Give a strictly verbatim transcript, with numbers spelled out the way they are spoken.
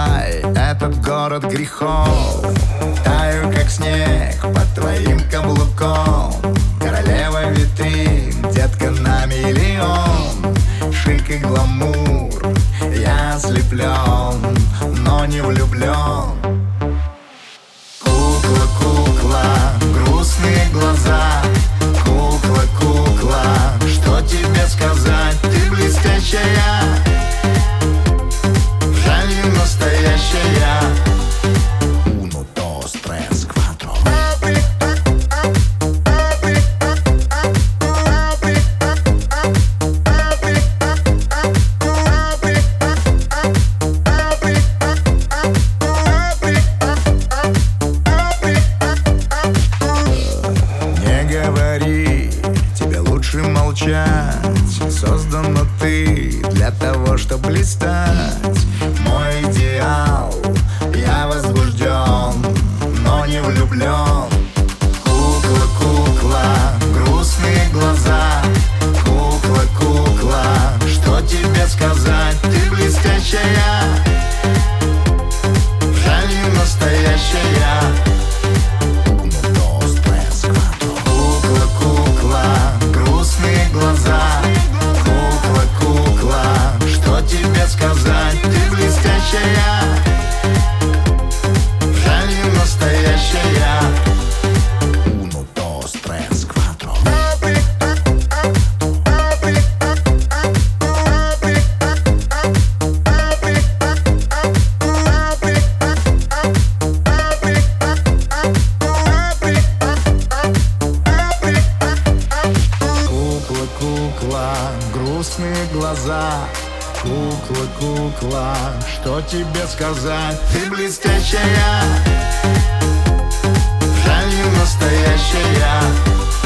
Дубай, этот город грехов. Таю, как снег, под твоим каблуком. Королева витрин, детка на миллион. Шик и гламур, я ослеплен, но не влюблен. Кукла, кукла, грустные глаза. Кукла, кукла, что тебе сказать? Ты блестящая, жаль, не настоящая. Uno, dos, tres, cuatro. Не говори, тебе лучше молчать. Создана ты для того, чтобы блистать. Мой идеал, я возбужден, но не влюблен. Кукла, кукла, грустные глаза. Кукла, кукла, что тебе сказать? Ты блестящая, жаль, не настоящая. Uno, dos, tres, cuatro. Кукла, кукла, грустные глаза. Кукла, кукла, что тебе сказать? Ты блестящая, жаль, не настоящая. Uno, dos, tres, cuatro. Кукла, кукла, грустные глаза. Кукла, кукла, что тебе сказать? Ты блестящая, жаль, не настоящая.